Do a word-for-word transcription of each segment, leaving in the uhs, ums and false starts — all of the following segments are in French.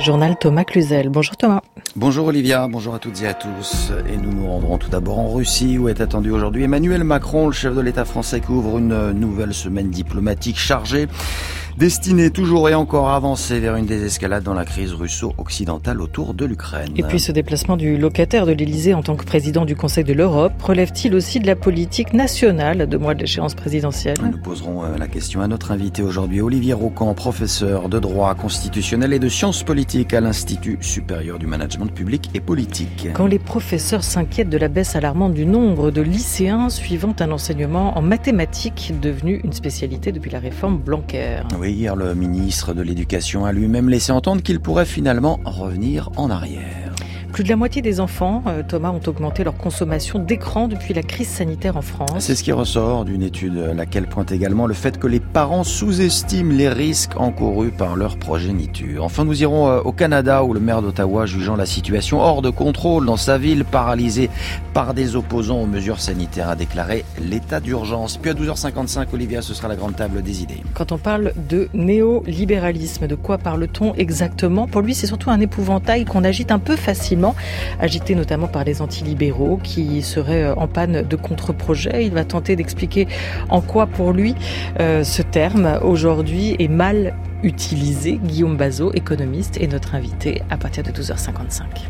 Journal Thomas Cluzel. Bonjour Thomas. Bonjour Olivia, bonjour à toutes et à tous. Et nous nous rendrons tout d'abord en Russie où est attendu aujourd'hui Emmanuel Macron, le chef de l'État français qui ouvre une nouvelle semaine diplomatique chargée, destinée toujours et encore à avancer vers une désescalade dans la crise russo-occidentale autour de l'Ukraine. Et puis ce déplacement du locataire de l'Élysée en tant que président du Conseil de l'Europe relève-t-il aussi de la politique nationale à deux mois de l'échéance présidentielle ? Nous poserons la question à notre invité aujourd'hui, Olivier Rocan, professeur de droit constitutionnel et de sciences politiques à l'Institut supérieur du management public et politique. Quand les professeurs s'inquiètent de la baisse alarmante du nombre de lycéens suivant un enseignement en mathématiques devenu une spécialité depuis la réforme Blanquer. Oui, hier le ministre de l'Éducation a lui-même laissé entendre qu'il pourrait finalement revenir en arrière. Plus de la moitié des enfants, euh, Thomas, ont augmenté leur consommation d'écran depuis la crise sanitaire en France. C'est ce qui ressort d'une étude laquelle pointe également le fait que les parents sous-estiment les risques encourus par leur progéniture. Enfin, nous irons euh, au Canada où le maire d'Ottawa, jugeant la situation hors de contrôle dans sa ville paralysée par des opposants aux mesures sanitaires, a déclaré l'état d'urgence. Puis à douze heures cinquante-cinq, Olivia, ce sera la grande table des idées. Quand on parle de néolibéralisme, de quoi parle-t-on exactement ? Pour lui, c'est surtout un épouvantail qu'on agite un peu facilement, agité notamment par les antilibéraux qui seraient en panne de contre-projet. Il va tenter d'expliquer en quoi, pour lui, euh, ce terme aujourd'hui est mal utilisé. Guillaume Bazot, économiste, est notre invité à partir de douze heures cinquante-cinq.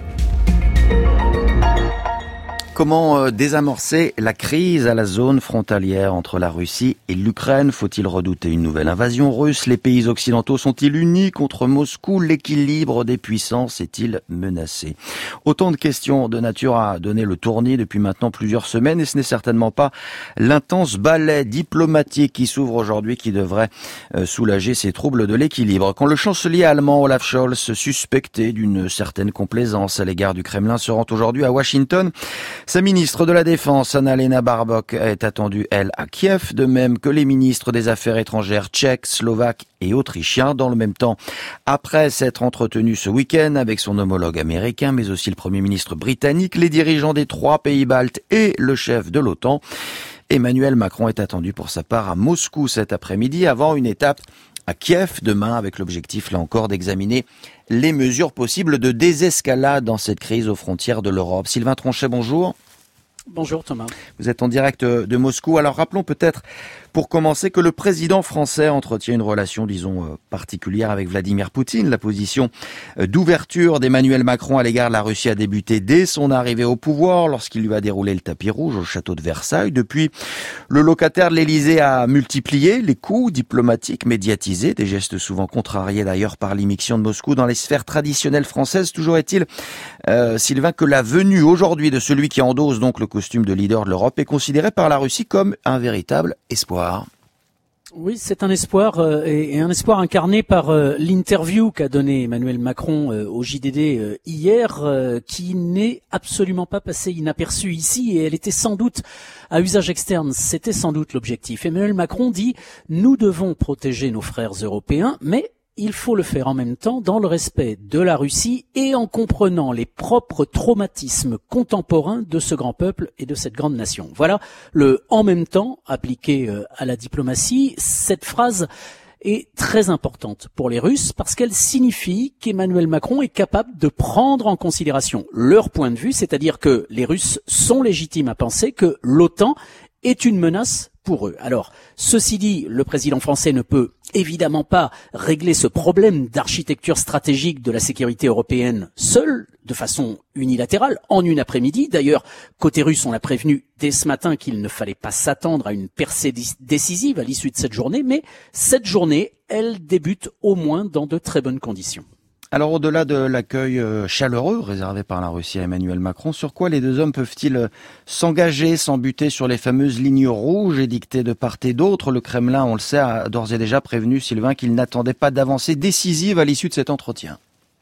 Comment désamorcer la crise à la zone frontalière entre la Russie et l'Ukraine ? Faut-il redouter une nouvelle invasion russe ? Les pays occidentaux sont-ils unis contre Moscou ? L'équilibre des puissances est-il menacé ? Autant de questions de nature à donner le tournis depuis maintenant plusieurs semaines, et ce n'est certainement pas l'intense ballet diplomatique qui s'ouvre aujourd'hui qui devrait soulager ces troubles de l'équilibre. Quand le chancelier allemand Olaf Scholz, suspecté d'une certaine complaisance à l'égard du Kremlin, se rend aujourd'hui à Washington, sa ministre de la Défense, Anna-Lena Baerbock, est attendue, elle, à Kiev, de même que les ministres des Affaires étrangères tchèques, slovaques et autrichiens. Dans le même temps, après s'être entretenu ce week-end avec son homologue américain, mais aussi le Premier ministre britannique, les dirigeants des trois pays baltes et le chef de l'OTAN, Emmanuel Macron est attendu pour sa part à Moscou cet après-midi, avant une étape à Kiev demain, avec l'objectif, là encore, d'examiner les mesures possibles de désescalade dans cette crise aux frontières de l'Europe. Sylvain Tronchet, bonjour. Bonjour Thomas. Vous êtes en direct de Moscou. Alors rappelons peut-être, pour commencer, que le président français entretient une relation, disons, particulière avec Vladimir Poutine. La position d'ouverture d'Emmanuel Macron à l'égard de la Russie a débuté dès son arrivée au pouvoir, lorsqu'il lui a déroulé le tapis rouge au château de Versailles. Depuis, le locataire de l'Élysée a multiplié les coups diplomatiques médiatisés, des gestes souvent contrariés d'ailleurs par l'immixtion de Moscou dans les sphères traditionnelles françaises. Toujours est-il, euh, Sylvain, que la venue aujourd'hui de celui qui endosse donc le costume de leader de l'Europe est considéré par la Russie comme un véritable espoir. Oui, c'est un espoir euh, et un espoir incarné par euh, l'interview qu'a donné Emmanuel Macron euh, au J D D euh, hier, euh, qui n'est absolument pas passée inaperçue ici, et elle était sans doute à usage externe. C'était sans doute l'objectif. Emmanuel Macron dit « Nous devons protéger nos frères européens, mais il faut le faire en même temps dans le respect de la Russie et en comprenant les propres traumatismes contemporains de ce grand peuple et de cette grande nation. » Voilà le « en même temps » appliqué à la diplomatie. Cette phrase est très importante pour les Russes parce qu'elle signifie qu'Emmanuel Macron est capable de prendre en considération leur point de vue, c'est-à-dire que les Russes sont légitimes à penser que l'OTAN est une menace pour eux. Alors, ceci dit, le président français ne peut évidemment pas régler ce problème d'architecture stratégique de la sécurité européenne seul, de façon unilatérale, en une après-midi. D'ailleurs, côté russe, on l'a prévenu dès ce matin qu'il ne fallait pas s'attendre à une percée décisive à l'issue de cette journée, mais cette journée, elle débute au moins dans de très bonnes conditions. Alors, au-delà de l'accueil chaleureux réservé par la Russie à Emmanuel Macron, sur quoi les deux hommes peuvent-ils s'engager sans buter sur les fameuses lignes rouges édictées de part et d'autre ? Le Kremlin, on le sait, a d'ores et déjà prévenu, Sylvain, qu'il n'attendait pas d'avancée décisive à l'issue de cet entretien.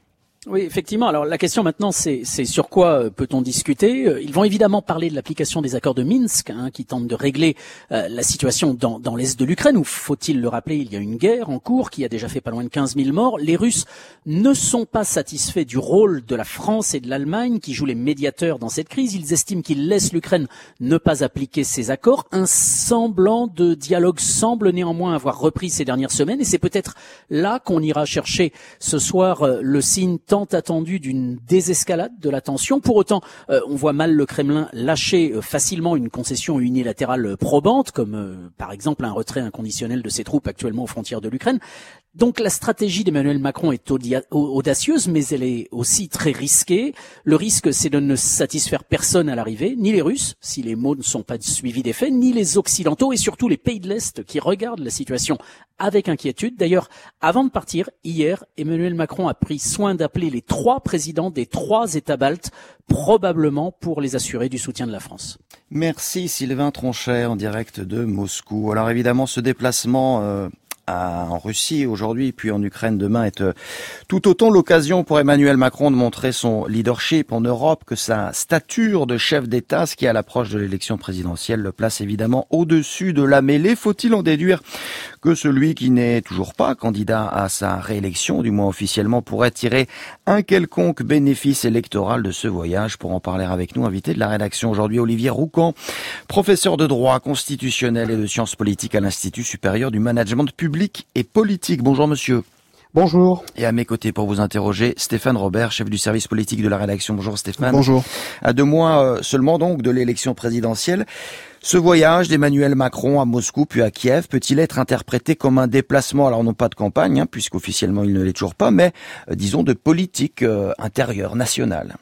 Oui, effectivement. Alors la question maintenant, c'est, c'est sur quoi peut-on discuter ? Ils vont évidemment parler de l'application des accords de Minsk, hein, qui tentent de régler euh, la situation dans, dans l'est de l'Ukraine, où, faut-il le rappeler, il y a une guerre en cours qui a déjà fait pas loin de quinze mille morts. Les Russes ne sont pas satisfaits du rôle de la France et de l'Allemagne, qui jouent les médiateurs dans cette crise. Ils estiment qu'ils laissent l'Ukraine ne pas appliquer ces accords. Un semblant de dialogue semble néanmoins avoir repris ces dernières semaines, et c'est peut-être là qu'on ira chercher ce soir euh, le signe tant attendu d'une désescalade de la tension. Pour autant, euh, on voit mal le Kremlin lâcher euh, facilement une concession unilatérale probante, comme euh, par exemple un retrait inconditionnel de ses troupes actuellement aux frontières de l'Ukraine. Donc la stratégie d'Emmanuel Macron est audia- audacieuse, mais elle est aussi très risquée. Le risque, c'est de ne satisfaire personne à l'arrivée, ni les Russes, si les mots ne sont pas suivis des faits, ni les Occidentaux, et surtout les pays de l'Est qui regardent la situation avec inquiétude. D'ailleurs, avant de partir, hier, Emmanuel Macron a pris soin d'appeler les trois présidents des trois États baltes, probablement pour les assurer du soutien de la France. Merci Sylvain Tronchet en direct de Moscou. Alors évidemment, ce déplacement euh, à, en Russie aujourd'hui, puis en Ukraine demain, est euh, tout autant l'occasion pour Emmanuel Macron de montrer son leadership en Europe, que sa stature de chef d'État, ce qui à l'approche de l'élection présidentielle le place évidemment au-dessus de la mêlée. Faut-il en déduire que celui qui n'est toujours pas candidat à sa réélection, du moins officiellement, pourrait tirer un quelconque bénéfice électoral de ce voyage? Pour en parler avec nous, invité de la rédaction aujourd'hui, Olivier Roucan, professeur de droit constitutionnel et de sciences politiques à l'Institut supérieur du management public et politique. Bonjour monsieur. Bonjour. Et à mes côtés pour vous interroger, Stéphane Robert, chef du service politique de la rédaction. Bonjour Stéphane. Bonjour. À deux mois seulement donc de l'élection présidentielle, ce voyage d'Emmanuel Macron à Moscou puis à Kiev peut-il être interprété comme un déplacement, alors non pas de campagne, hein, puisqu'officiellement il ne l'est toujours pas, mais euh, disons de politique euh, intérieure, nationale?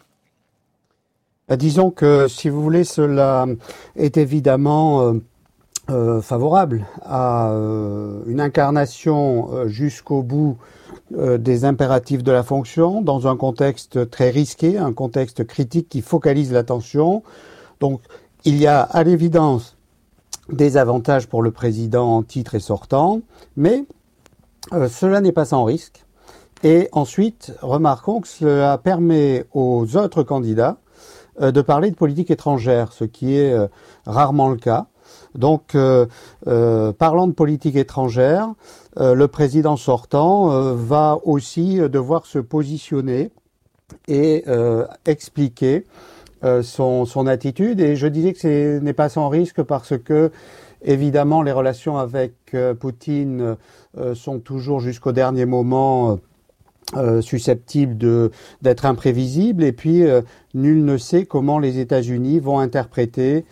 Bah, disons que, si vous voulez, cela est évidemment euh, euh, favorable à euh, une incarnation euh, jusqu'au bout euh, des impératifs de la fonction, dans un contexte très risqué, un contexte critique qui focalise l'attention. Donc, il y a à l'évidence des avantages pour le président en titre et sortant, mais euh, cela n'est pas sans risque. Et ensuite, remarquons que cela permet aux autres candidats euh, de parler de politique étrangère, ce qui est euh, rarement le cas. Donc, euh, euh, parlant de politique étrangère, euh, le président sortant euh, va aussi euh, devoir se positionner et euh, expliquer Euh, son, son attitude, et je disais que ce n'est pas sans risque parce que, évidemment, les relations avec euh, Poutine euh, sont toujours jusqu'au dernier moment euh, susceptibles de, d'être imprévisibles, et puis euh, nul ne sait comment les États-Unis vont interpréter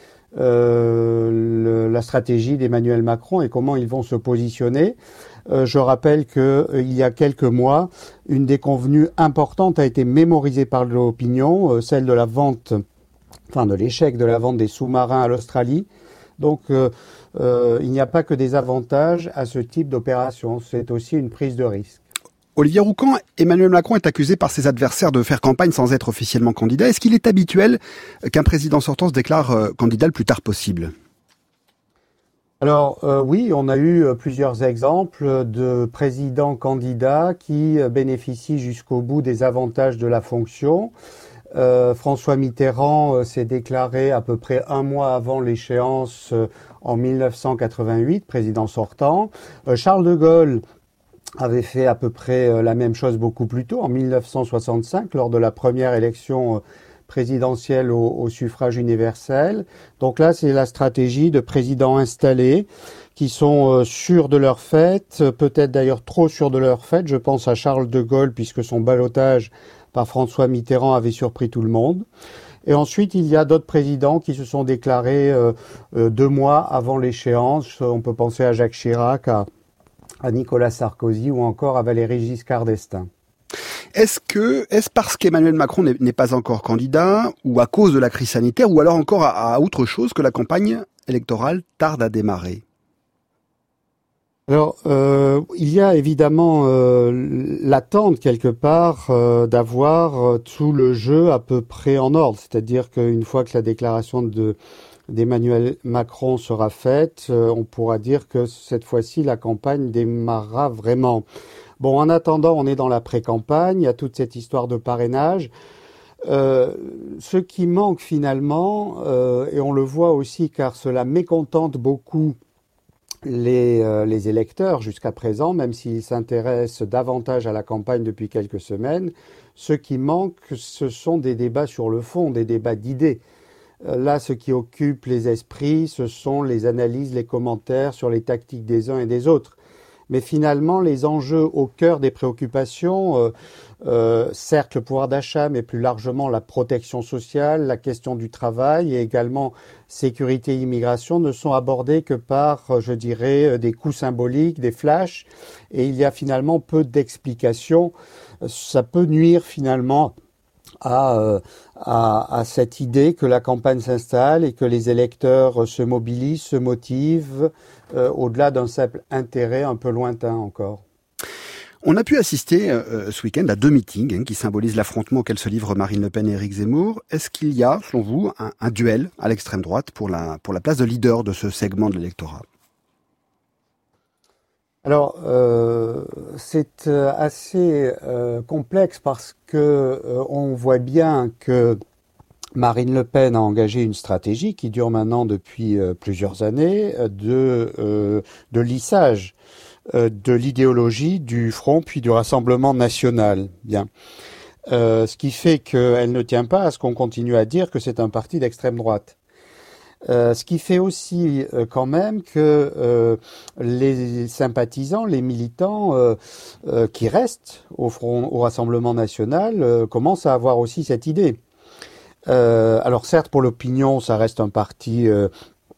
euh, le, la stratégie d'Emmanuel Macron et comment ils vont se positionner. Euh, je rappelle que euh, il y a quelques mois, une déconvenue importante a été mémorisée par l'opinion, euh, celle de la vente, enfin de l'échec de la vente des sous-marins à l'Australie. Donc, euh, euh, il n'y a pas que des avantages à ce type d'opération, c'est aussi une prise de risque. Olivier Roucan, Emmanuel Macron est accusé par ses adversaires de faire campagne sans être officiellement candidat. Est-ce qu'il est habituel qu'un président sortant se déclare euh, candidat le plus tard possible ? Alors euh, oui, on a eu plusieurs exemples de présidents candidats qui bénéficient jusqu'au bout des avantages de la fonction. Euh, François Mitterrand euh, s'est déclaré à peu près un mois avant l'échéance euh, en mille neuf cent quatre-vingt-huit, président sortant. Euh, Charles de Gaulle avait fait à peu près euh, la même chose beaucoup plus tôt, en mille neuf cent soixante-cinq, lors de la première élection euh, présidentielle au, au suffrage universel. Donc là, c'est la stratégie de présidents installés qui sont euh, sûrs de leur fait, peut-être d'ailleurs trop sûrs de leur fait. Je pense à Charles de Gaulle, puisque son ballotage par François Mitterrand avait surpris tout le monde. Et ensuite, il y a d'autres présidents qui se sont déclarés euh, euh, deux mois avant l'échéance. On peut penser à Jacques Chirac, à, à Nicolas Sarkozy ou encore à Valéry Giscard d'Estaing. Est-ce que, est-ce parce qu'Emmanuel Macron n'est, n'est pas encore candidat, ou à cause de la crise sanitaire, ou alors encore à, à autre chose, que la campagne électorale tarde à démarrer ? Alors, euh, il y a évidemment euh, l'attente quelque part euh, d'avoir euh, tout le jeu à peu près en ordre. C'est-à-dire qu'une fois que la déclaration de, d'Emmanuel Macron sera faite, euh, on pourra dire que cette fois-ci la campagne démarrera vraiment. Bon, en attendant, on est dans la pré-campagne, il y a toute cette histoire de parrainage. Euh, ce qui manque finalement, euh, et on le voit aussi car cela mécontente beaucoup les, euh, les électeurs jusqu'à présent, même s'ils s'intéressent davantage à la campagne depuis quelques semaines, ce qui manque, ce sont des débats sur le fond, des débats d'idées. Euh, là, ce qui occupe les esprits, ce sont les analyses, les commentaires sur les tactiques des uns et des autres. Mais finalement, les enjeux au cœur des préoccupations, euh, euh, certes le pouvoir d'achat, mais plus largement la protection sociale, la question du travail et également sécurité et immigration ne sont abordés que par, je dirais, des coups symboliques, des flashs. Et il y a finalement peu d'explications. Ça peut nuire finalement à, euh, à, à cette idée que la campagne s'installe et que les électeurs se mobilisent, se motivent, euh, au-delà d'un simple intérêt un peu lointain encore. On a pu assister euh, ce week-end à deux meetings hein, qui symbolisent l'affrontement auquel se livrent Marine Le Pen et Éric Zemmour. Est-ce qu'il y a, selon vous, un, un duel à l'extrême droite pour la, pour la place de leader de ce segment de l'électorat ? Alors, euh, c'est assez euh, complexe parce que euh, on voit bien que Marine Le Pen a engagé une stratégie qui dure maintenant depuis euh, plusieurs années de, euh, de lissage euh, de l'idéologie du Front puis du Rassemblement national. Bien. Euh, ce qui fait qu'elle ne tient pas à ce qu'on continue à dire que c'est un parti d'extrême droite. Euh, ce qui fait aussi euh, quand même que euh, les sympathisants, les militants euh, euh, qui restent au Front, au Rassemblement national euh, commencent à avoir aussi cette idée. Euh, alors certes, pour l'opinion, ça reste un parti euh,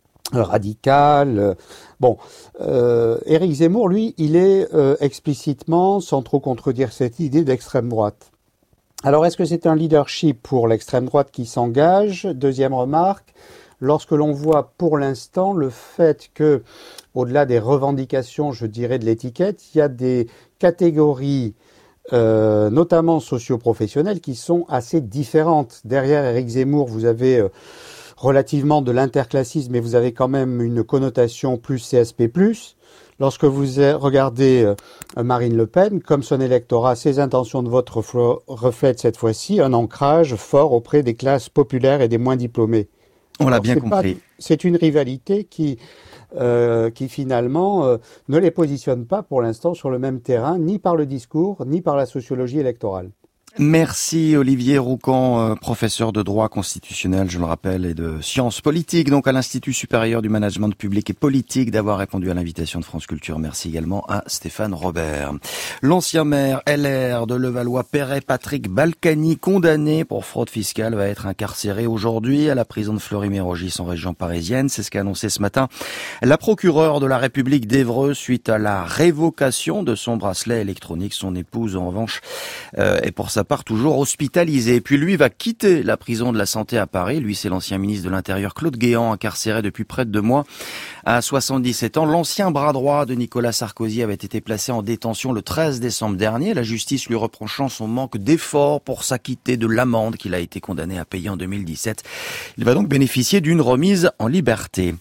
radical. Bon, euh, Éric Zemmour, lui, il est euh, explicitement, sans trop contredire cette idée, d'extrême droite. Alors, est-ce que c'est un leadership pour l'extrême droite qui s'engage ? Deuxième remarque. Lorsque l'on voit pour l'instant le fait que, au-delà des revendications, je dirais, de l'étiquette, il y a des catégories, euh, notamment socio-professionnelles, qui sont assez différentes. Derrière Éric Zemmour, vous avez euh, relativement de l'interclassisme, mais vous avez quand même une connotation plus C S P plus. Lorsque vous regardez euh, Marine Le Pen, comme son électorat, ses intentions de vote reflètent cette fois-ci un ancrage fort auprès des classes populaires et des moins diplômés. On Alors, l'a bien c'est compris. Pas, c'est une rivalité qui, euh, qui finalement euh, ne les positionne pas pour l'instant sur le même terrain, ni par le discours, ni par la sociologie électorale. Merci Olivier Roucan, professeur de droit constitutionnel, je le rappelle, et de sciences politiques, donc à l'Institut supérieur du management public et politique, d'avoir répondu à l'invitation de France Culture. Merci également à Stéphane Robert. L'ancien maire L R de Levallois-Perret, Patrick Balkany, condamné pour fraude fiscale, va être incarcéré aujourd'hui à la prison de Fleury-Mérogis en région parisienne. C'est ce qu'a annoncé ce matin la procureure de la République d'Évreux suite à la révocation de son bracelet électronique. Son épouse, en revanche, euh, est pour sa part toujours hospitalisé. Et puis lui va quitter la prison de la Santé à Paris. Lui, c'est l'ancien ministre de l'Intérieur Claude Guéant, incarcéré depuis près de deux mois à soixante-dix-sept ans. L'ancien bras droit de Nicolas Sarkozy avait été placé en détention le treize décembre dernier, la justice lui reprochant son manque d'effort pour s'acquitter de l'amende qu'il a été condamné à payer en deux mille dix-sept. Il va donc bénéficier d'une remise en liberté.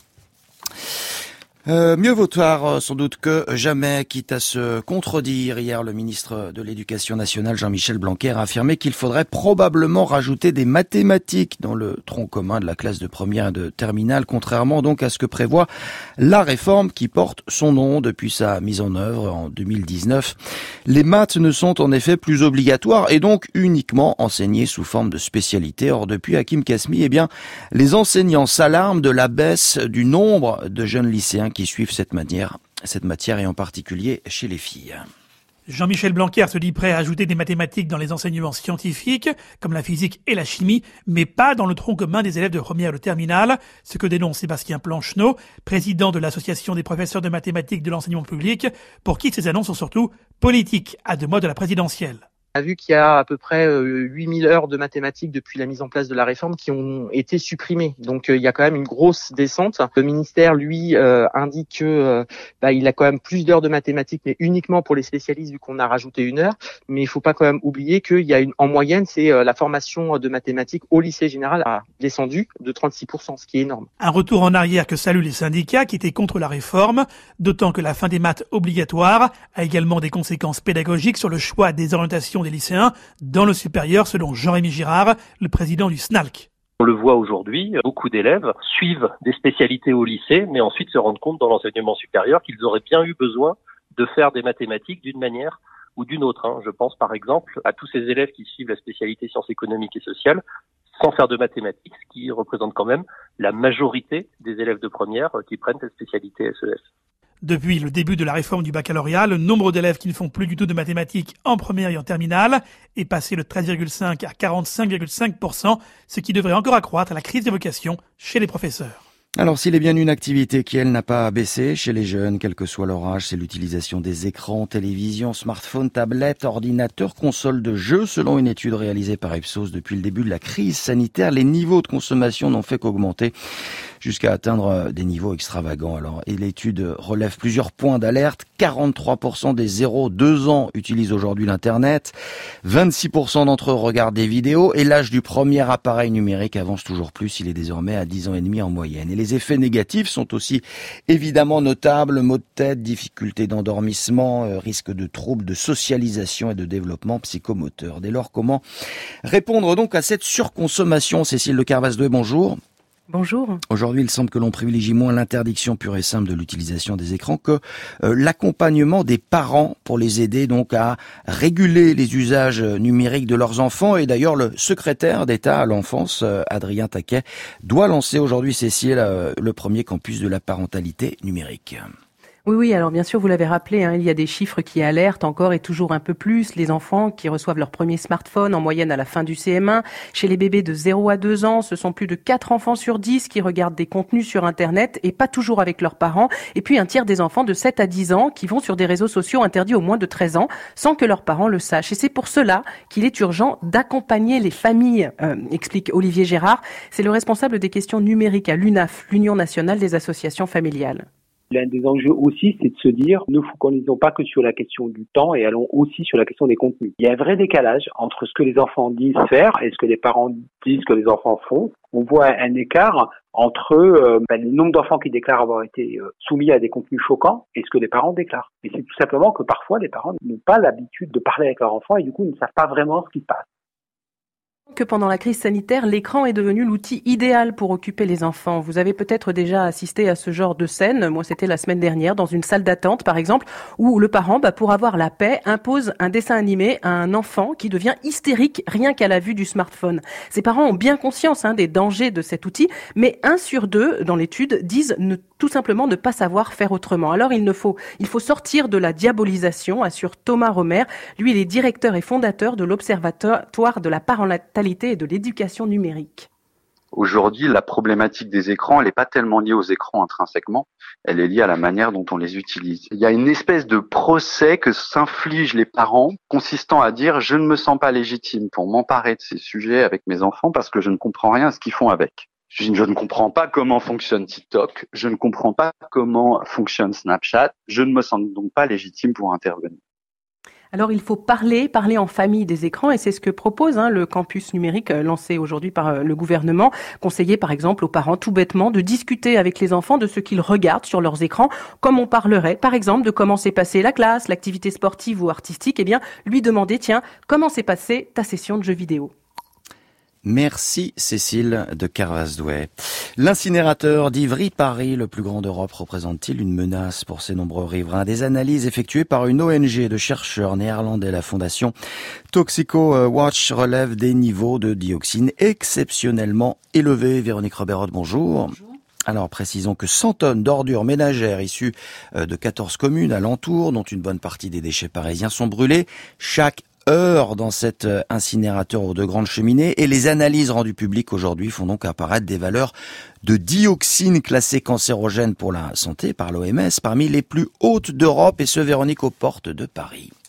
Euh, mieux vaut tard sans doute que jamais, quitte à se contredire. Hier, le ministre de l'Éducation nationale, Jean-Michel Blanquer, a affirmé qu'il faudrait probablement rajouter des mathématiques dans le tronc commun de la classe de première et de terminale, contrairement donc à ce que prévoit la réforme qui porte son nom depuis sa mise en œuvre en deux mille dix-neuf. Les maths ne sont en effet plus obligatoires et donc uniquement enseignées sous forme de spécialité. Or, depuis Hakim Kasmi, eh bien, les enseignants s'alarment de la baisse du nombre de jeunes lycéens qui suivent cette matière, cette matière et en particulier chez les filles. Jean-Michel Blanquer se dit prêt à ajouter des mathématiques dans les enseignements scientifiques, comme la physique et la chimie, mais pas dans le tronc commun des élèves de première ou de terminale, ce que dénonce Sébastien Plancheneau, président de l'Association des professeurs de mathématiques de l'enseignement public, pour qui ces annonces sont surtout politiques, à deux mois de la présidentielle. On a vu qu'il y a à peu près huit mille heures de mathématiques depuis la mise en place de la réforme qui ont été supprimées. Donc euh, il y a quand même une grosse descente. Le ministère, lui, euh, indique que euh, bah, il a quand même plus d'heures de mathématiques, mais uniquement pour les spécialistes vu qu'on a rajouté une heure. Mais il faut pas quand même oublier qu'il y a une, en moyenne, c'est euh, la formation de mathématiques au lycée général a descendu de trente-six pour cent, ce qui est énorme. Un retour en arrière que saluent les syndicats qui étaient contre la réforme, d'autant que la fin des maths obligatoires a également des conséquences pédagogiques sur le choix des orientations des lycéens dans le supérieur, selon Jean-Rémy Girard, le président du S N A L C. On le voit aujourd'hui, beaucoup d'élèves suivent des spécialités au lycée, mais ensuite se rendent compte dans l'enseignement supérieur qu'ils auraient bien eu besoin de faire des mathématiques d'une manière ou d'une autre. Je pense par exemple à tous ces élèves qui suivent la spécialité sciences économiques et sociales sans faire de mathématiques, ce qui représente quand même la majorité des élèves de première qui prennent cette spécialité S E S. Depuis le début de la réforme du baccalauréat, le nombre d'élèves qui ne font plus du tout de mathématiques en première et en terminale est passé de treize virgule cinq à quarante-cinq virgule cinq pour cent, ce qui devrait encore accroître la crise des vocations chez les professeurs. Alors, s'il est bien une activité qui, elle, n'a pas baissé chez les jeunes, quel que soit leur âge, c'est l'utilisation des écrans, télévision, smartphones, tablettes, ordinateurs, consoles de jeux. Selon une étude réalisée par Ipsos depuis le début de la crise sanitaire, les niveaux de consommation n'ont fait qu'augmenter jusqu'à atteindre des niveaux extravagants. Alors, et l'étude relève plusieurs points d'alerte. quarante-trois pour cent des zéro deux ans utilisent aujourd'hui l'Internet. vingt-six pour cent d'entre eux regardent des vidéos. Et l'âge du premier appareil numérique avance toujours plus. Il est désormais à dix ans et demi en moyenne. Et les effets négatifs sont aussi évidemment notables. Maux de tête, difficultés d'endormissement, euh, risque de troubles de socialisation et de développement psychomoteur. Dès lors, comment répondre donc à cette surconsommation? Cécile de Carvasdouet, bonjour. Bonjour. Aujourd'hui, il semble que l'on privilégie moins l'interdiction pure et simple de l'utilisation des écrans que euh, l'accompagnement des parents pour les aider donc à réguler les usages numériques de leurs enfants. Et d'ailleurs, le secrétaire d'État à l'enfance, euh, Adrien Taquet, doit lancer aujourd'hui, Cécile, euh, le premier campus de la parentalité numérique. Oui, oui, alors bien sûr, vous l'avez rappelé, hein, il y a des chiffres qui alertent encore et toujours un peu plus les enfants qui reçoivent leur premier smartphone en moyenne à la fin du C M un. Chez les bébés de zéro à deux ans, ce sont plus de quatre enfants sur dix qui regardent des contenus sur Internet et pas toujours avec leurs parents. Et puis un tiers des enfants de sept à dix ans qui vont sur des réseaux sociaux interdits aux moins de treize ans sans que leurs parents le sachent. Et c'est pour cela qu'il est urgent d'accompagner les familles, euh, explique Olivier Gérard. C'est le responsable des questions numériques à l'U N A F, l'Union nationale des associations familiales. L'un des enjeux aussi, c'est de se dire, ne focalisons pas que sur la question du temps et allons aussi sur la question des contenus. Il y a un vrai décalage entre ce que les enfants disent faire et ce que les parents disent que les enfants font. On voit un écart entre euh, ben, le nombre d'enfants qui déclarent avoir été euh, soumis à des contenus choquants et ce que les parents déclarent. Et c'est tout simplement que parfois, les parents n'ont pas l'habitude de parler avec leurs enfants et du coup, ils ne savent pas vraiment ce qui se passe. Que pendant la crise sanitaire, l'écran est devenu l'outil idéal pour occuper les enfants. Vous avez peut-être déjà assisté à ce genre de scène. Moi, c'était la semaine dernière, dans une salle d'attente, par exemple, où le parent, bah, pour avoir la paix, impose un dessin animé à un enfant qui devient hystérique rien qu'à la vue du smartphone. Ses parents ont bien conscience hein, des dangers de cet outil, mais un sur deux, dans l'étude, disent ne, tout simplement ne pas savoir faire autrement. Alors, il ne faut, il faut sortir de la diabolisation, assure Thomas Romer. Lui, il est directeur et fondateur de l'Observatoire de la parentalité et de l'éducation numérique. Aujourd'hui, la problématique des écrans, elle n'est pas tellement liée aux écrans intrinsèquement, elle est liée à la manière dont on les utilise. Il y a une espèce de procès que s'infligent les parents consistant à dire « je ne me sens pas légitime pour m'emparer de ces sujets avec mes enfants parce que je ne comprends rien à ce qu'ils font avec ». Je ne comprends pas comment fonctionne TikTok, je ne comprends pas comment fonctionne Snapchat, je ne me sens donc pas légitime pour intervenir. Alors il faut parler, parler en famille des écrans et c'est ce que propose hein, le campus numérique euh, lancé aujourd'hui par euh, le gouvernement. Conseiller par exemple aux parents tout bêtement de discuter avec les enfants de ce qu'ils regardent sur leurs écrans, comme on parlerait par exemple de comment s'est passée la classe, l'activité sportive ou artistique, et eh bien lui demander tiens, comment s'est passée ta session de jeux vidéo. Merci Cécile de Carvasdouet. L'incinérateur d'Ivry-Paris, le plus grand d'Europe, représente-t-il une menace pour ses nombreux riverains? Des analyses effectuées par une O N G de chercheurs néerlandais, la fondation Toxico Watch, relèvent des niveaux de dioxine exceptionnellement élevés. Véronique Roberode, bonjour. Bonjour. Alors, précisons que cent tonnes d'ordures ménagères issues de quatorze communes alentours, dont une bonne partie des déchets parisiens, sont brûlées chaque heure dans cet incinérateur aux deux grandes cheminées, et les analyses rendues publiques aujourd'hui font donc apparaître des valeurs de dioxine classées cancérogènes pour la santé par l'O M S parmi les plus hautes d'Europe, et ce Véronique aux portes de Paris.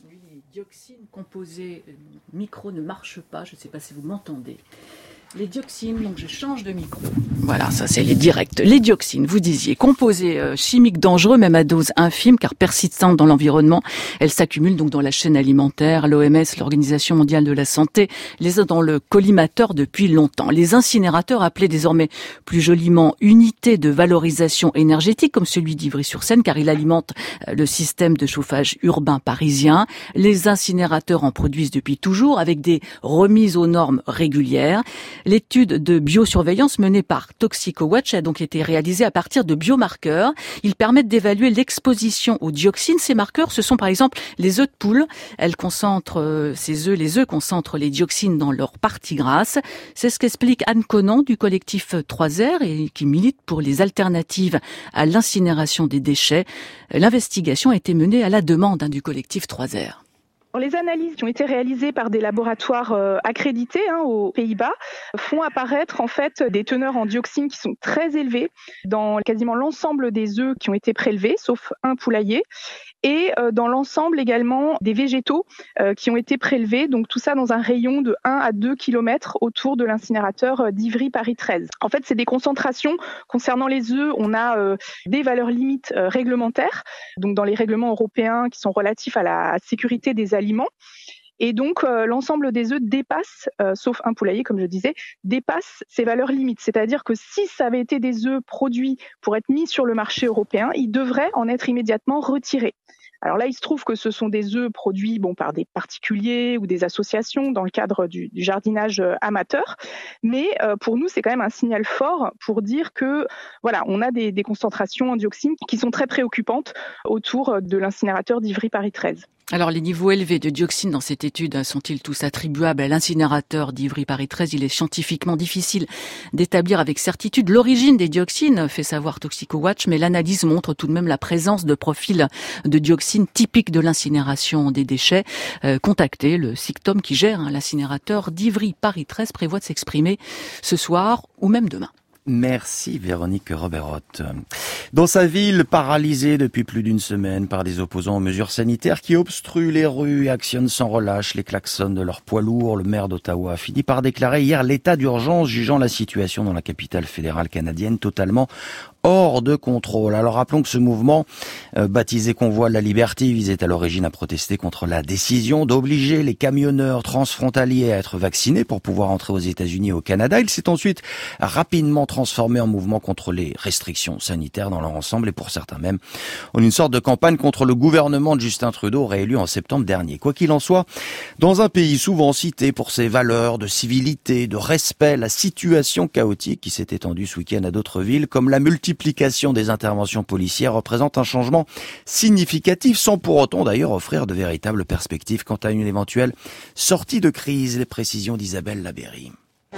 Dioxines composés, le micro ne marche pas, je ne sais pas si vous m'entendez. Les dioxines, donc je change de micro. Voilà, ça c'est les directs. Les dioxines, vous disiez, composés euh, chimiques dangereux, même à dose infime, car persistantes dans l'environnement. Elles s'accumulent donc dans la chaîne alimentaire. L'O M S, l'Organisation mondiale de la santé, les a dans le collimateur depuis longtemps. Les incinérateurs, appelés désormais plus joliment unités de valorisation énergétique, comme celui d'Ivry-sur-Seine, car il alimente le système de chauffage urbain parisien. Les incinérateurs en produisent depuis toujours, avec des remises aux normes régulières. L'étude de biosurveillance menée par ToxicoWatch a donc été réalisée à partir de biomarqueurs. Ils permettent d'évaluer l'exposition aux dioxines. Ces marqueurs, ce sont par exemple les œufs de poule. Elles concentrent, ces œufs, les œufs concentrent les dioxines dans leur partie grasse. C'est ce qu'explique Anne Conan du collectif trois R et qui milite pour les alternatives à l'incinération des déchets. L'investigation a été menée à la demande hein, du collectif trois R. Les analyses qui ont été réalisées par des laboratoires euh, accrédités hein, aux Pays-Bas font apparaître en fait des teneurs en dioxines qui sont très élevées dans quasiment l'ensemble des œufs qui ont été prélevés, sauf un poulailler, et euh, dans l'ensemble également des végétaux euh, qui ont été prélevés, donc tout ça dans un rayon de un à deux kilomètres autour de l'incinérateur d'Ivry-Paris treize. En fait, c'est des concentrations concernant les œufs, on a euh, des valeurs limites euh, réglementaires, donc dans les règlements européens qui sont relatifs à la sécurité des aliments. Et donc, euh, l'ensemble des œufs dépasse, euh, sauf un poulailler, comme je disais, dépasse ces valeurs limites. C'est-à-dire que si ça avait été des œufs produits pour être mis sur le marché européen, ils devraient en être immédiatement retirés. Alors là, il se trouve que ce sont des œufs produits bon, par des particuliers ou des associations dans le cadre du, du jardinage amateur. Mais euh, pour nous, c'est quand même un signal fort pour dire que voilà, on a des, des concentrations en dioxine qui sont très préoccupantes autour de l'incinérateur d'Ivry-Paris treize. Alors, les niveaux élevés de dioxine dans cette étude sont-ils tous attribuables à l'incinérateur d'Ivry-Paris treize? Il est scientifiquement difficile d'établir avec certitude l'origine des dioxines, fait savoir ToxicoWatch, mais l'analyse montre tout de même la présence de profils de dioxines typiques de l'incinération des déchets. Euh, contacté, le SICTOM qui gère hein, l'incinérateur d'Ivry-Paris treize prévoit de s'exprimer ce soir ou même demain. Merci Véronique Roberotte. Dans sa ville, paralysée depuis plus d'une semaine par des opposants aux mesures sanitaires qui obstruent les rues et actionnent sans relâche les klaxons de leurs poids lourds, le maire d'Ottawa a fini par déclarer hier l'état d'urgence, jugeant la situation dans la capitale fédérale canadienne totalement hors de contrôle. Alors rappelons que ce mouvement, euh, baptisé Convoi de la Liberté, visait à l'origine à protester contre la décision d'obliger les camionneurs transfrontaliers à être vaccinés pour pouvoir entrer aux États-Unis et au Canada. Il s'est ensuite rapidement transformé en mouvement contre les restrictions sanitaires dans leur ensemble et pour certains même en une sorte de campagne contre le gouvernement de Justin Trudeau réélu en septembre dernier. Quoi qu'il en soit, dans un pays souvent cité pour ses valeurs de civilité, de respect, la situation chaotique qui s'est étendue ce week-end à d'autres villes comme la multiplication Multiplication des interventions policières représente un changement significatif sans pour autant d'ailleurs offrir de véritables perspectives quant à une éventuelle sortie de crise. Les précisions d'Isabelle Labéry.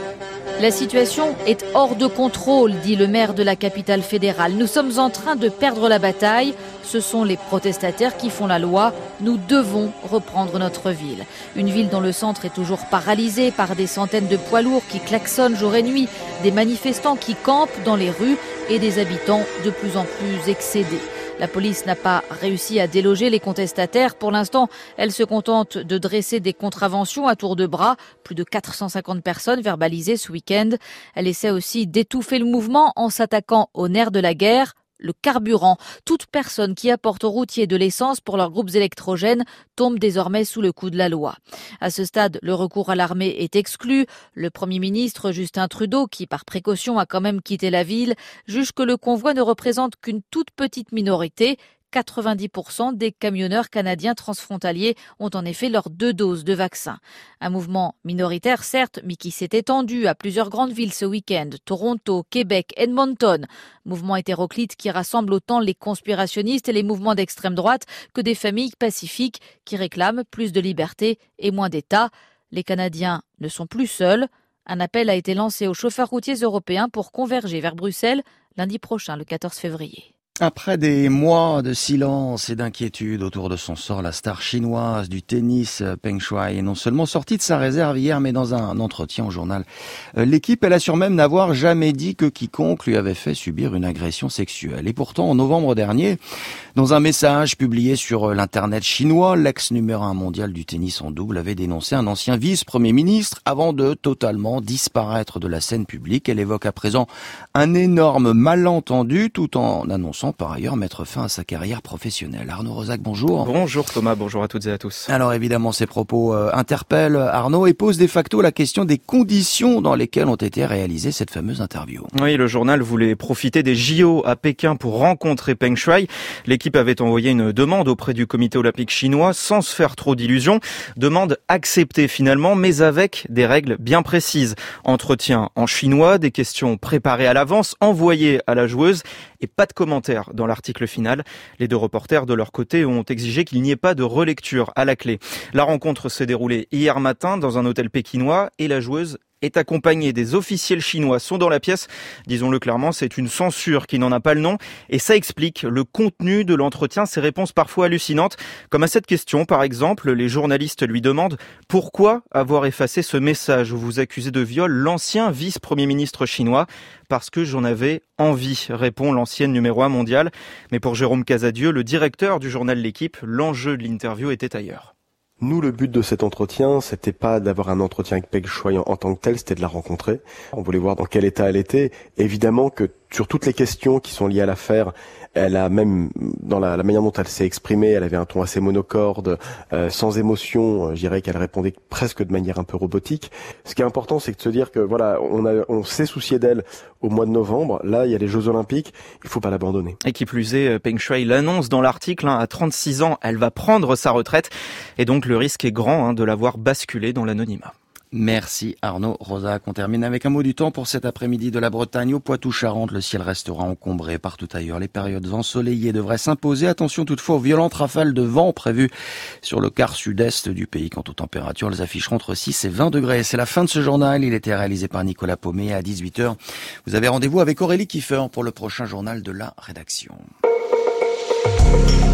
La situation est hors de contrôle, dit le maire de la capitale fédérale. Nous sommes en train de perdre la bataille. Ce sont les protestataires qui font la loi. Nous devons reprendre notre ville. Une ville dont le centre est toujours paralysé par des centaines de poids lourds qui klaxonnent jour et nuit, des manifestants qui campent dans les rues et des habitants de plus en plus excédés. La police n'a pas réussi à déloger les contestataires. Pour l'instant, elle se contente de dresser des contraventions à tour de bras. Plus de quatre cent cinquante personnes verbalisées ce week-end. Elle essaie aussi d'étouffer le mouvement en s'attaquant au nerf de la guerre, le carburant. Toute personne qui apporte aux routiers de l'essence pour leurs groupes électrogènes tombe désormais sous le coup de la loi. À ce stade, le recours à l'armée est exclu. Le Premier ministre Justin Trudeau, qui par précaution a quand même quitté la ville, juge que le convoi ne représente qu'une toute petite minorité. quatre-vingt-dix pour cent des camionneurs canadiens transfrontaliers ont en effet leurs deux doses de vaccin. Un mouvement minoritaire certes, mais qui s'est étendu à plusieurs grandes villes ce week-end, Toronto, Québec, Edmonton. Mouvement hétéroclite qui rassemble autant les conspirationnistes et les mouvements d'extrême droite que des familles pacifiques qui réclament plus de liberté et moins d'État. Les Canadiens ne sont plus seuls. Un appel a été lancé aux chauffeurs routiers européens pour converger vers Bruxelles lundi prochain, le quatorze février. Après des mois de silence et d'inquiétude autour de son sort, la star chinoise du tennis Peng Shuai est non seulement sortie de sa réserve hier, mais dans un entretien au journal L'équipe, elle assure même n'avoir jamais dit que quiconque lui avait fait subir une agression sexuelle. Et pourtant, en novembre dernier, dans un message publié sur l'internet chinois, l'ex numéro un mondial du tennis en double avait dénoncé un ancien vice-premier ministre avant de totalement disparaître de la scène publique. Elle évoque à présent un énorme malentendu tout en annonçant par ailleurs mettre fin à sa carrière professionnelle. Arnaud Rosac, bonjour. Bonjour Thomas, bonjour à toutes et à tous. Alors évidemment, ces propos euh, interpellent Arnaud et posent de facto la question des conditions dans lesquelles ont été réalisées cette fameuse interview. Oui, le journal voulait profiter des J O à Pékin pour rencontrer Peng Shuai. L'équipe avait envoyé une demande auprès du comité olympique chinois sans se faire trop d'illusions. Demande acceptée finalement, mais avec des règles bien précises. Entretien en chinois, des questions préparées à l'avance, envoyées à la joueuse et pas de commentaires dans l'article final. Les deux reporters de leur côté ont exigé qu'il n'y ait pas de relecture à la clé. La rencontre s'est déroulée hier matin dans un hôtel pékinois et la joueuse est accompagnée des officiels chinois, sont dans la pièce. Disons-le clairement, c'est une censure qui n'en a pas le nom. Et ça explique le contenu de l'entretien, ses réponses parfois hallucinantes. Comme à cette question, par exemple, les journalistes lui demandent « Pourquoi avoir effacé ce message où vous accusez de viol l'ancien vice-premier ministre chinois ?» Parce que j'en avais envie, répond l'ancienne numéro un mondiale. Mais pour Jérôme Casadieu, le directeur du journal L'Équipe, l'enjeu de l'interview était ailleurs. Nous, le but de cet entretien, c'était pas d'avoir un entretien avec Peng Shuai en, en tant que tel, c'était de la rencontrer. On voulait voir dans quel état elle était. Évidemment que sur toutes les questions qui sont liées à l'affaire, elle a même, dans la, la manière dont elle s'est exprimée, elle avait un ton assez monocorde, euh, sans émotion. Je dirais qu'elle répondait presque de manière un peu robotique. Ce qui est important, c'est de se dire que voilà, on, a, on s'est soucié d'elle au mois de novembre. Là, il y a les Jeux Olympiques. Il faut pas l'abandonner. Et qui plus est, Peng Shuai l'annonce dans l'article. Hein, à trente-six ans, elle va prendre sa retraite. Et donc, le risque est grand hein, de la voir basculer dans l'anonymat. Merci Arnaud Rosac. On termine avec un mot du temps pour cet après-midi de la Bretagne au Poitou-Charentes. Le ciel restera encombré partout ailleurs. Les périodes ensoleillées devraient s'imposer. Attention toutefois aux violentes rafales de vent prévues sur le quart sud-est du pays. Quant aux températures, elles afficheront entre six et vingt degrés. C'est la fin de ce journal. Il était réalisé par Nicolas Paumet à dix-huit heures. Vous avez rendez-vous avec Aurélie Kiefer pour le prochain journal de la rédaction.